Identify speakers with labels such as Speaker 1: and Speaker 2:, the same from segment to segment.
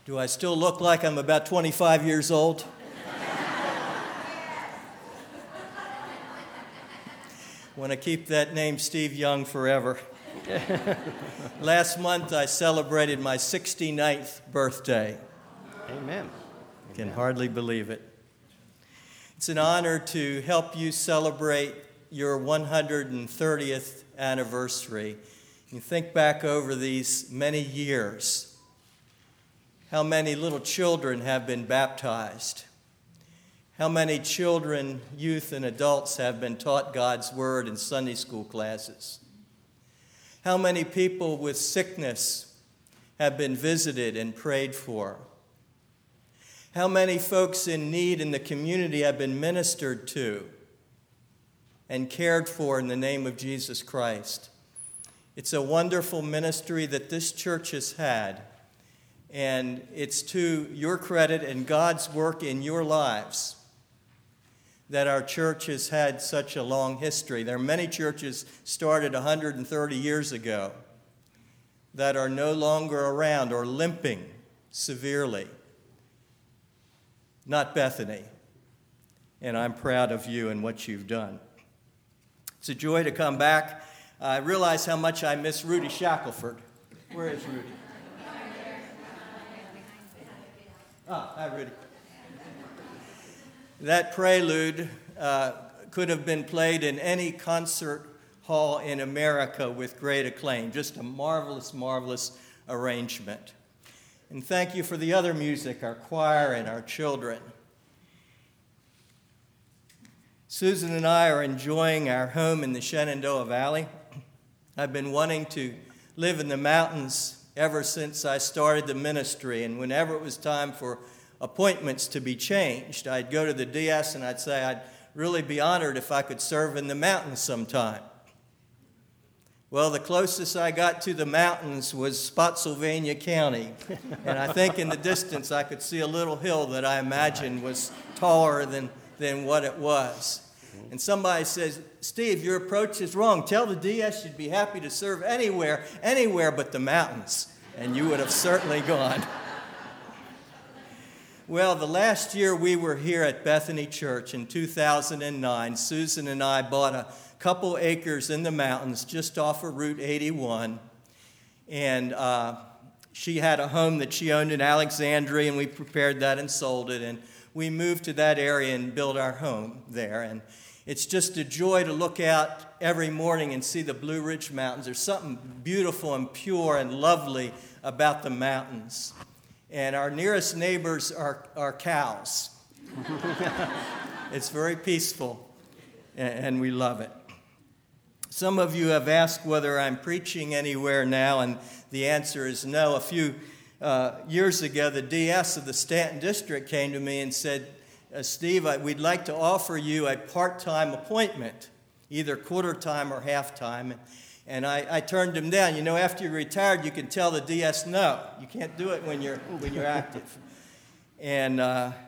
Speaker 1: Do I still look like I'm about 25 years old? Want to keep that name Steve Young forever. Last month I celebrated my 69th birthday.
Speaker 2: Amen.
Speaker 1: Can hardly believe it. It's an honor to help you celebrate your 130th anniversary. You think back over these many years. How many little children have been baptized? How many children, youth, and adults have been taught God's Word in Sunday school classes? How many people with sickness have been visited and prayed for? How many folks in need in the community have been ministered to and cared for in the name of Jesus Christ? It's a wonderful ministry that this church has had. And it's to your credit and God's work in your lives that our church has had such a long history. There are many churches started 130 years ago that are no longer around or limping severely. Not Bethany. And I'm proud of you and what you've done. It's a joy to come back. I realize how much I miss Rudy Shackelford. Where is Rudy? Hi, Rudy. That prelude could have been played in any concert hall in America with great acclaim. Just a marvelous, marvelous arrangement. And thank you for the other music, our choir and our children. Susan and I are enjoying our home in the Shenandoah Valley. I've been wanting to live in the mountains ever since I started the ministry, and whenever it was time for appointments to be changed, I'd go to the DS and I'd say I'd really be honored if I could serve in the mountains sometime. Well, the closest I got to the mountains was Spotsylvania County, and I think in the distance I could see a little hill that I imagined was taller than what it was. And somebody says, Steve, your approach is wrong. Tell the DS you'd be happy to serve anywhere but the mountains. And you would have certainly gone. Well, the last year we were here at Bethany Church in 2009, Susan and I bought a couple acres in the mountains just off of Route 81. And she had a home that she owned in Alexandria, and we prepared that and sold it. And we moved to that area and built our home there. And it's just a joy to look out every morning and see the Blue Ridge Mountains. There's something beautiful and pure and lovely about the mountains. And our nearest neighbors are cows. It's very peaceful, and we love it. Some of you have asked whether I'm preaching anywhere now, and the answer is no. A few years ago, the DS of the Stanton District came to me and said, Steve, we'd like to offer you a part-time appointment, either quarter-time or half-time. And I turned him down. You know, after you're retired, you can tell the DS no. You can't do it when you're active. And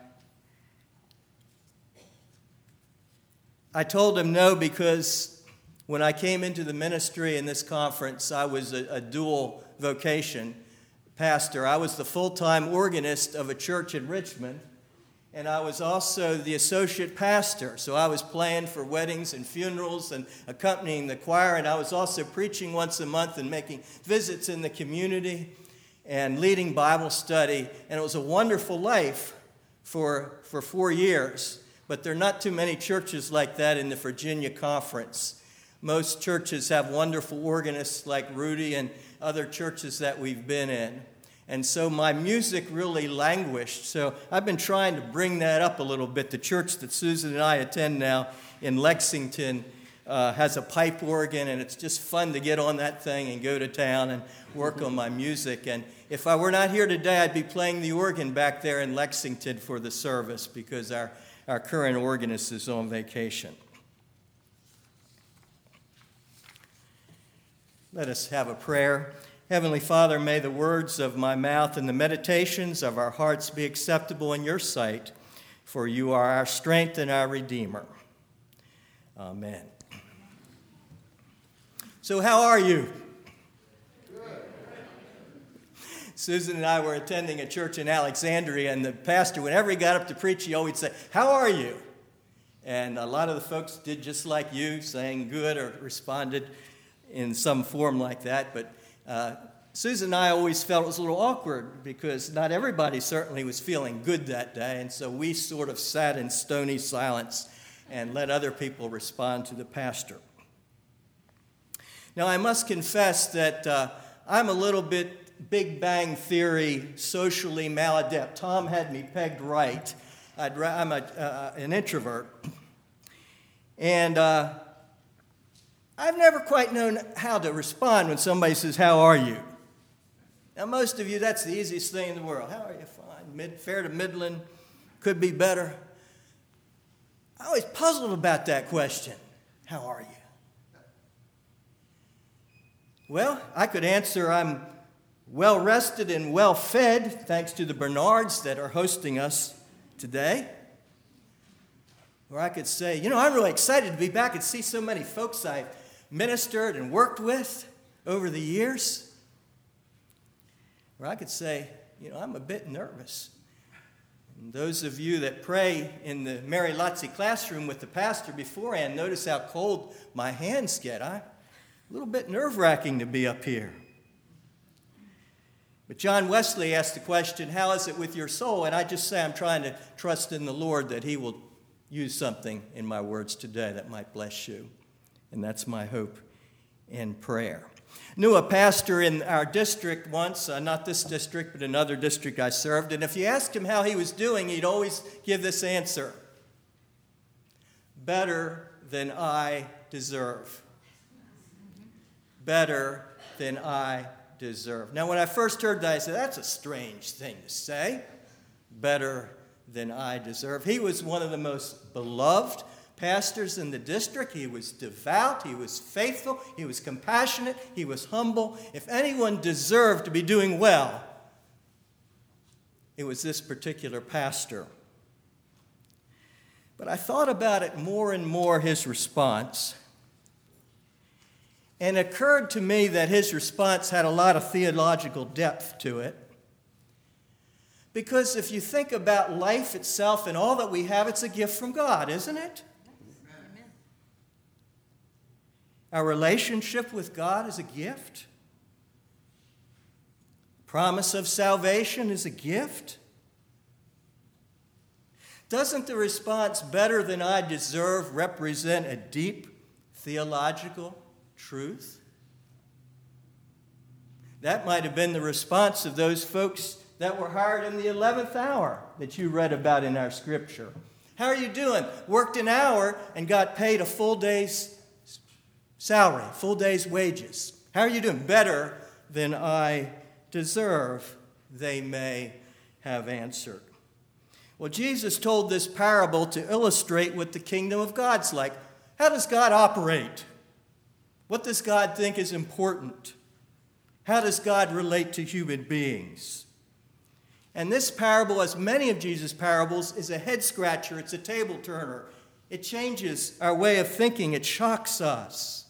Speaker 1: I told him no because when I came into the ministry in this conference, I was a dual vocation pastor. I was the full-time organist of a church in Richmond, and I was also the associate pastor. So I was playing for weddings and funerals and accompanying the choir, and I was also preaching once a month and making visits in the community and leading Bible study. And it was a wonderful life for 4 years. But there are not too many churches like that in the Virginia Conference. Most churches have wonderful organists like Rudy and other churches that we've been in. And so my music really languished. So I've been trying to bring that up a little bit. The church that Susan and I attend now in Lexington has a pipe organ, and it's just fun to get on that thing and go to town and work on my music. And if I were not here today, I'd be playing the organ back there in Lexington for the service because our current organist is on vacation. Let us have a prayer. Heavenly Father, may the words of my mouth and the meditations of our hearts be acceptable in your sight, for you are our strength and our Redeemer. Amen. So how are you? Susan and I were attending a church in Alexandria, and the pastor, whenever he got up to preach, he always said, "How are you?" And a lot of the folks did just like you, saying good or responded in some form like that. But Susan and I always felt it was a little awkward because not everybody certainly was feeling good that day. And so we sort of sat in stony silence and let other people respond to the pastor. Now, I must confess that I'm a little bit Big Bang Theory socially maladept. Tom had me pegged right. I'm an introvert. And I've never quite known how to respond when somebody says, "How are you?" Now, most of you, that's the easiest thing in the world. "How are you?" "Fine. Fair to middling. Could be better." I always puzzled about that question. How are you? Well, I could answer I'm well rested and well fed, thanks to the Bernards that are hosting us today. Or I could say, I'm really excited to be back and see so many folks I've ministered and worked with over the years. Or I could say, I'm a bit nervous. And those of you that pray in the Mary Lotzi classroom with the pastor beforehand, notice how cold my hands get. A little bit nerve-wracking to be up here. But John Wesley asked the question, "How is it with your soul?" And I just say I'm trying to trust in the Lord that he will use something in my words today that might bless you. And that's my hope and prayer. Knew a pastor in our district once, not this district, but another district I served. And if you asked him how he was doing, he'd always give this answer: "Better than I deserve." Better than I deserve. Now, when I first heard that, I said, that's a strange thing to say. Better than I deserve. He was one of the most beloved pastors in the district. He was devout. He was faithful. He was compassionate. He was humble. If anyone deserved to be doing well, it was this particular pastor. But I thought about it more and more, his response. And it occurred to me that his response had a lot of theological depth to it. Because if you think about life itself and all that we have, it's a gift from God, isn't it? Amen. Our relationship with God is a gift. Promise of salvation is a gift. Doesn't the response, "better than I deserve," represent a deep theological truth? That might have been the response of those folks that were hired in the 11th hour that you read about in our scripture. How are you doing? Worked an hour and got paid a full day's salary, full day's wages. How are you doing? Better than I deserve, they may have answered. Well, Jesus told this parable to illustrate what the kingdom of God's like. How does God operate? What does God think is important? How does God relate to human beings? And this parable, as many of Jesus' parables, is a head scratcher. It's a table turner. It changes our way of thinking. It shocks us.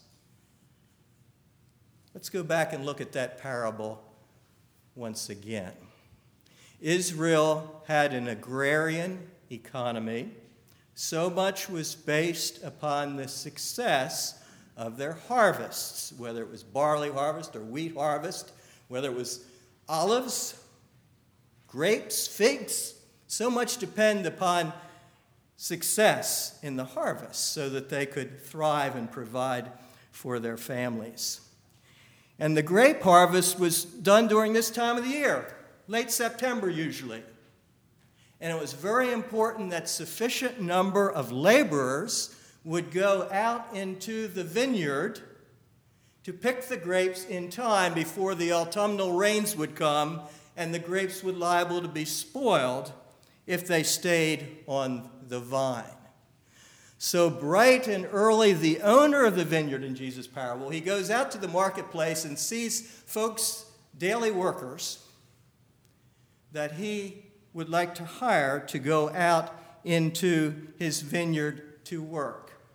Speaker 1: Let's go back and look at that parable once again. Israel had an agrarian economy. So much was based upon the success of their harvests, whether it was barley harvest or wheat harvest, whether it was olives, grapes, figs. So much depended upon success in the harvest so that they could thrive and provide for their families. And the grape harvest was done during this time of the year, late September usually. And it was very important that sufficient number of laborers would go out into the vineyard to pick the grapes in time before the autumnal rains would come and the grapes would liable to be spoiled if they stayed on the vine. So bright and early, the owner of the vineyard in Jesus' parable, he goes out to the marketplace and sees folks, daily workers, that he would like to hire to go out into his vineyard to work.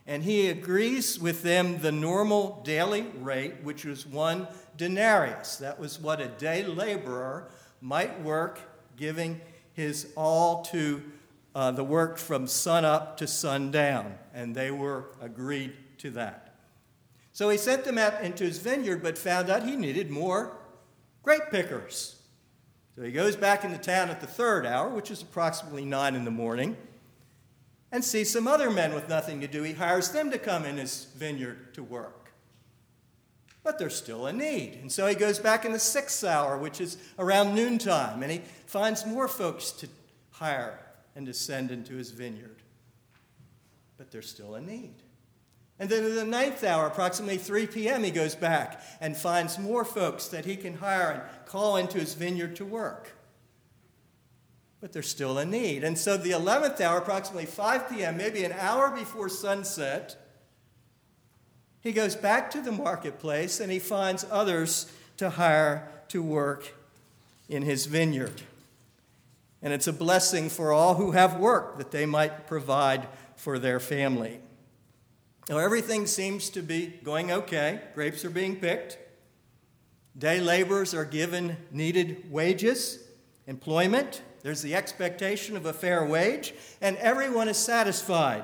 Speaker 1: and he agrees with them the normal daily rate, which was 1 denarius. That was what a day laborer might work, giving his all to the work from sunup to sundown, and they were agreed to that. So he sent them out into his vineyard, but found out he needed more grape pickers. So he goes back into town at the 3rd hour, which is approximately 9 in the morning, and sees some other men with nothing to do. He hires them to come in his vineyard to work. But there's still a need. And so he goes back in the 6th hour, which is around noontime, and he finds more folks to hire and to send into his vineyard. But there's still a need. And then in the 9th hour, approximately 3 p.m., he goes back and finds more folks that he can hire and call into his vineyard to work. But there's still a need. And so the 11th hour, approximately 5 p.m., maybe an hour before sunset, he goes back to the marketplace and he finds others to hire to work in his vineyard. And it's a blessing for all who have work that they might provide for their family. Now, everything seems to be going okay. Grapes are being picked. Day laborers are given needed wages, employment. There's the expectation of a fair wage, and everyone is satisfied.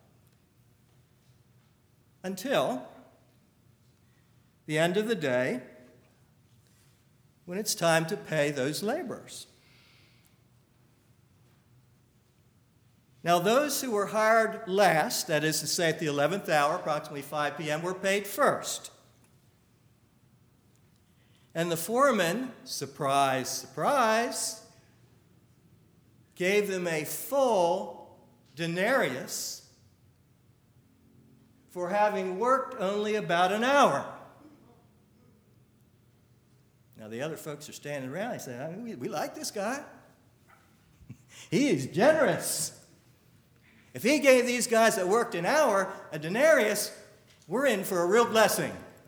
Speaker 1: Until the end of the day, when it's time to pay those laborers. Now, those who were hired last, that is to say at the 11th hour, approximately 5 p.m., were paid first. And the foreman, surprise, surprise, gave them a full denarius for having worked only about an hour. Now, the other folks are standing around. They say, we like this guy. He is generous. If he gave these guys that worked an hour a denarius, we're in for a real blessing.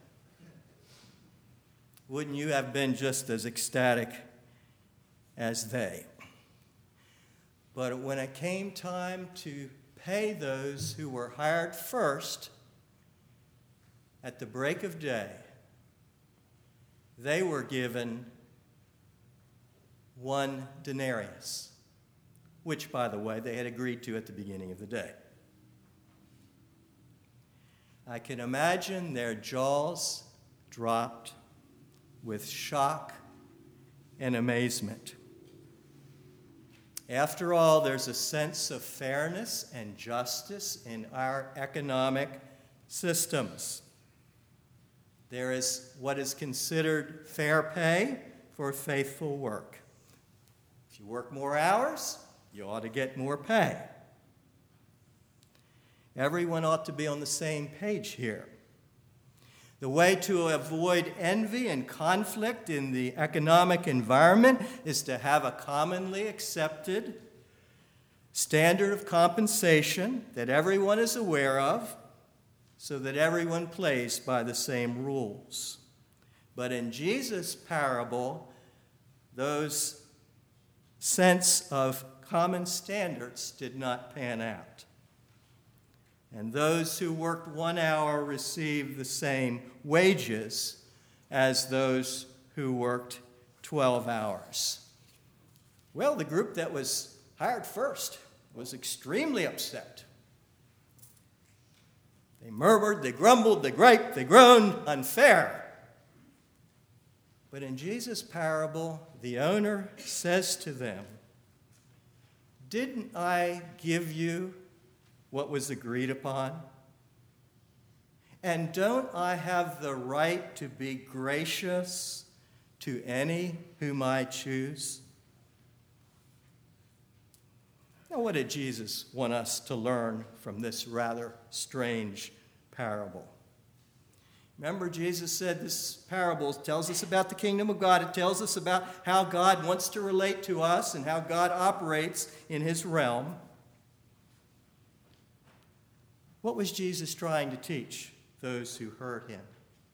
Speaker 1: Wouldn't you have been just as ecstatic as they? But when it came time to pay those who were hired first, at the break of day, they were given 1 denarius, which, by the way, they had agreed to at the beginning of the day. I can imagine their jaws dropped with shock and amazement. After all, there's a sense of fairness and justice in our economic systems. There is what is considered fair pay for faithful work. If you work more hours, you ought to get more pay. Everyone ought to be on the same page here. The way to avoid envy and conflict in the economic environment is to have a commonly accepted standard of compensation that everyone is aware of, so that everyone plays by the same rules. But in Jesus' parable, those sense of common standards did not pan out. And those who worked 1 hour received the same wages as those who worked 12 hours. Well, the group that was hired first was extremely upset. They murmured, they grumbled, they griped, they groaned, unfair. But in Jesus' parable, the owner says to them, "Didn't I give you what was agreed upon? And don't I have the right to be gracious to any whom I choose?" Now, what did Jesus want us to learn from this rather strange parable? Remember, Jesus said this parable tells us about the kingdom of God. It tells us about how God wants to relate to us and how God operates in his realm. What was Jesus trying to teach those who heard him?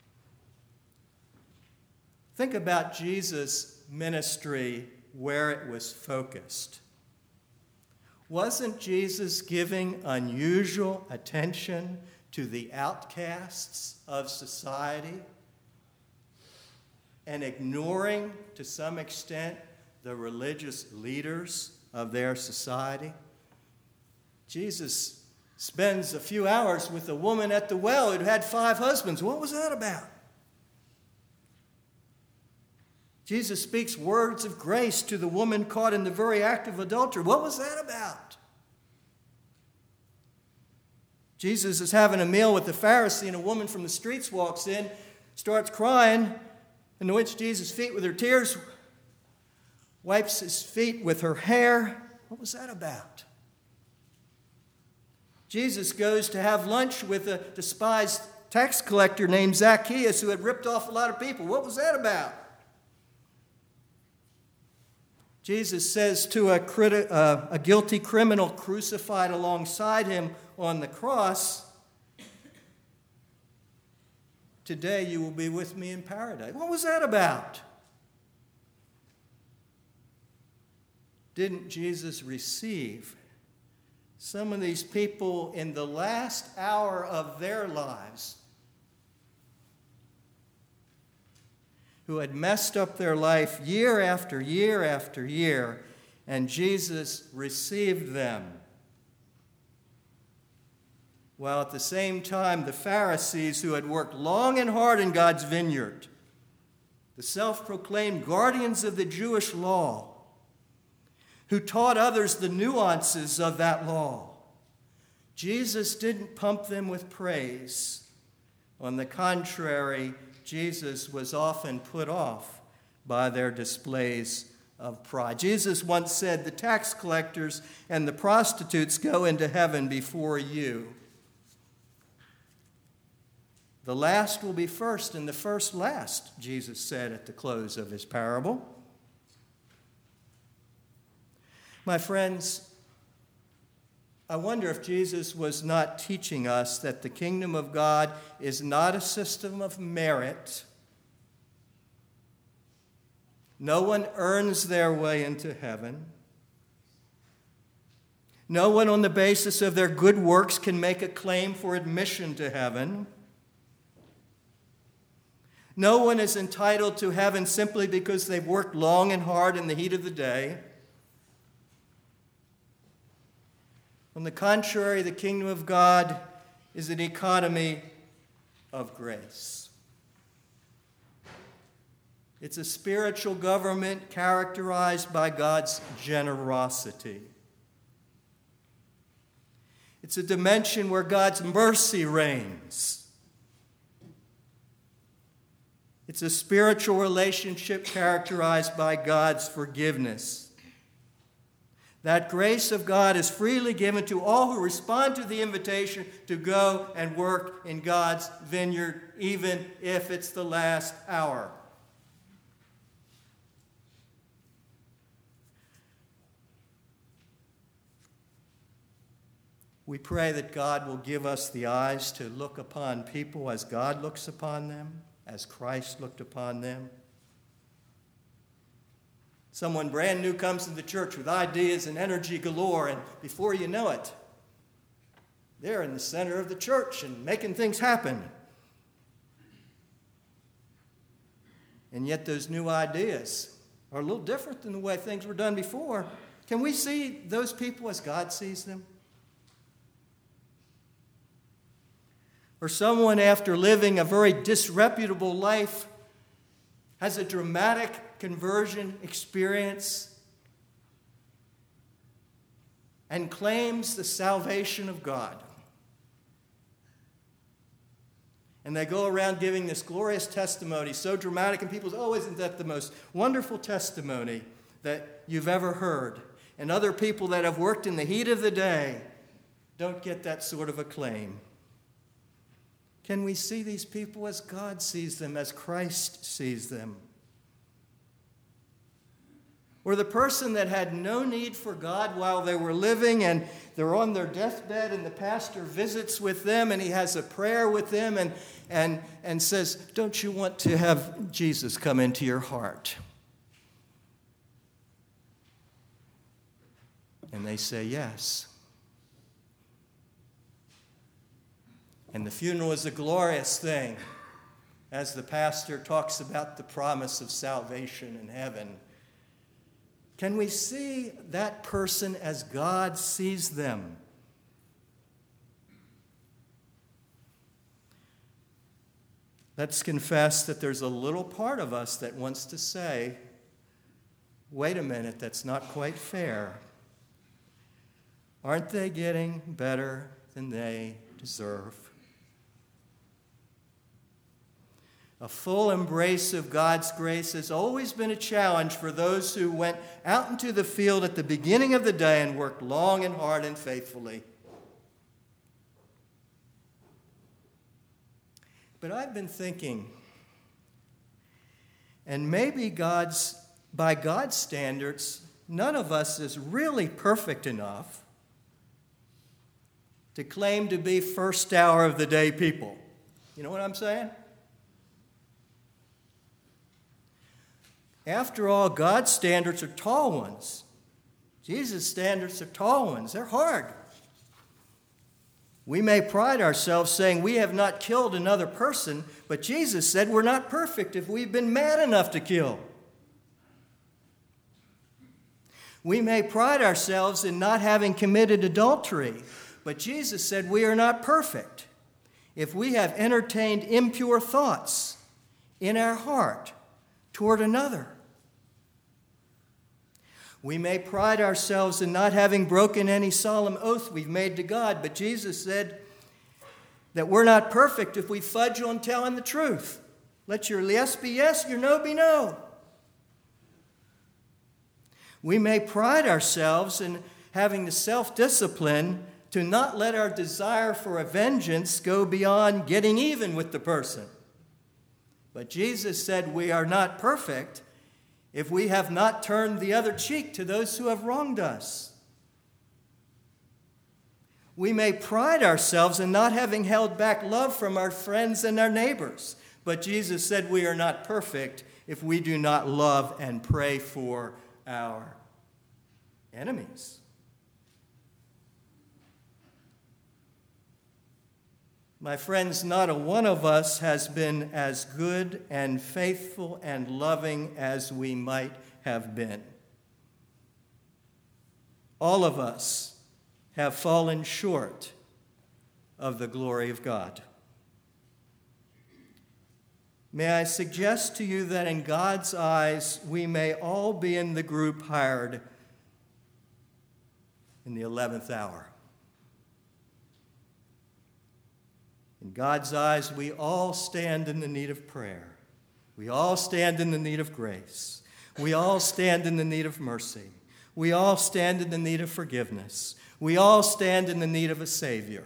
Speaker 1: Think about Jesus' ministry, where it was focused. Wasn't Jesus giving unusual attention to the outcasts of society and ignoring, to some extent, the religious leaders of their society? Jesus spends a few hours with a woman at the well who'd had 5 husbands. What was that about? Jesus speaks words of grace to the woman caught in the very act of adultery. What was that about? Jesus is having a meal with the Pharisee, and a woman from the streets walks in, starts crying, anoints Jesus' feet with her tears, wipes his feet with her hair. What was that about? Jesus goes to have lunch with a despised tax collector named Zacchaeus who had ripped off a lot of people. What was that about? Jesus says to a guilty criminal crucified alongside him on the cross, "Today you will be with me in paradise." What was that about? Didn't Jesus receive some of these people in the last hour of their lives who had messed up their life year after year after year, and Jesus received them? While at the same time, the Pharisees, who had worked long and hard in God's vineyard, the self-proclaimed guardians of the Jewish law, who taught others the nuances of that law, Jesus didn't pump them with praise. On the contrary, Jesus was often put off by their displays of pride. Jesus once said, "The tax collectors and the prostitutes go into heaven before you. The last will be first and the first last," Jesus said at the close of his parable. My friends, I wonder if Jesus was not teaching us that the kingdom of God is not a system of merit. No one earns their way into heaven. No one on the basis of their good works can make a claim for admission to heaven. No one is entitled to heaven simply because they've worked long and hard in the heat of the day. On the contrary, the kingdom of God is an economy of grace. It's a spiritual government characterized by God's generosity. It's a dimension where God's mercy reigns. It's a spiritual relationship characterized by God's forgiveness. That grace of God is freely given to all who respond to the invitation to go and work in God's vineyard, even if it's the last hour. We pray that God will give us the eyes to look upon people as God looks upon them, as Christ looked upon them. Someone brand new comes to the church with ideas and energy galore, and before you know it, they're in the center of the church and making things happen. And yet those new ideas are a little different than the way things were done before. Can we see those people as God sees them? Or someone, after living a very disreputable life, has a dramatic conversion experience and claims the salvation of God. And they go around giving this glorious testimony, so dramatic, and people say, "Oh, isn't that the most wonderful testimony that you've ever heard?" And other people that have worked in the heat of the day don't get that sort of acclaim. Can we see these people as God sees them, as Christ sees them? Or the person that had no need for God while they were living, and they're on their deathbed, and the pastor visits with them, and he has a prayer with them, and says, "Don't you want to have Jesus come into your heart?" And they say yes. And the funeral is a glorious thing as the pastor talks about the promise of salvation in heaven. Can we see that person as God sees them? Let's confess that there's a little part of us that wants to say, wait a minute, that's not quite fair. Aren't they getting better than they deserve? A full embrace of God's grace has always been a challenge for those who went out into the field at the beginning of the day and worked long and hard and faithfully. But I've been thinking, and maybe by God's standards, none of us is really perfect enough to claim to be first hour of the day people. You know what I'm saying? After all, God's standards are tall ones. Jesus' standards are tall ones. They're hard. We may pride ourselves saying we have not killed another person, but Jesus said we're not perfect if we've been mad enough to kill. We may pride ourselves in not having committed adultery, but Jesus said we are not perfect if we have entertained impure thoughts in our heart toward another. We may pride ourselves in not having broken any solemn oath we've made to God, but Jesus said that we're not perfect if we fudge on telling the truth. Let your yes be yes, your no be no. We may pride ourselves in having the self-discipline to not let our desire for a vengeance go beyond getting even with the person. But Jesus said we are not perfect if we have not turned the other cheek to those who have wronged us. We may pride ourselves in not having held back love from our friends and our neighbors, but Jesus said we are not perfect if we do not love and pray for our enemies. My friends, not a one of us has been as good and faithful and loving as we might have been. All of us have fallen short of the glory of God. May I suggest to you that in God's eyes, we may all be in the group hired in the 11th hour. In God's eyes, we all stand in the need of prayer. We all stand in the need of grace. We all stand in the need of mercy. We all stand in the need of forgiveness. We all stand in the need of a Savior.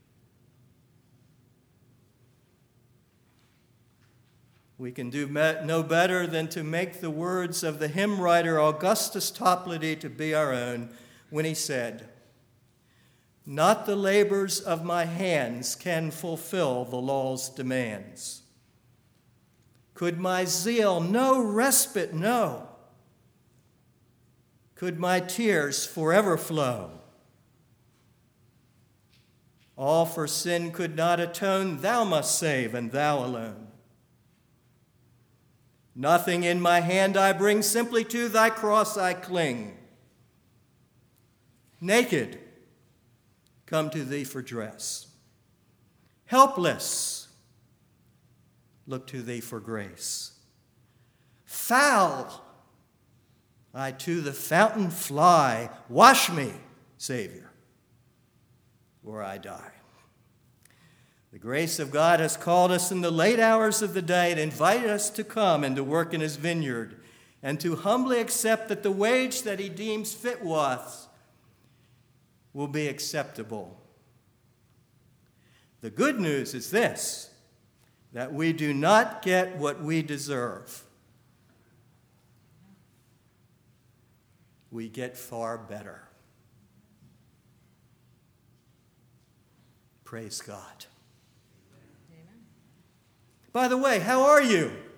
Speaker 1: We can do no better than to make the words of the hymn writer Augustus Toplady to be our own when he said, "Not the labors of my hands can fulfill the law's demands. Could my zeal no respite know? Could my tears forever flow? All for sin could not atone, thou must save, and thou alone. Nothing in my hand I bring, simply to thy cross I cling. Naked, come to thee for dress. Helpless, look to thee for grace. Foul, I to the fountain fly. Wash me, Savior, or I die." The grace of God has called us in the late hours of the day and invited us to come and to work in his vineyard and to humbly accept that the wage that he deems fit was will be acceptable. The good news is this, that we do not get what we deserve. We get far better. Praise God. Amen. By the way, how are you?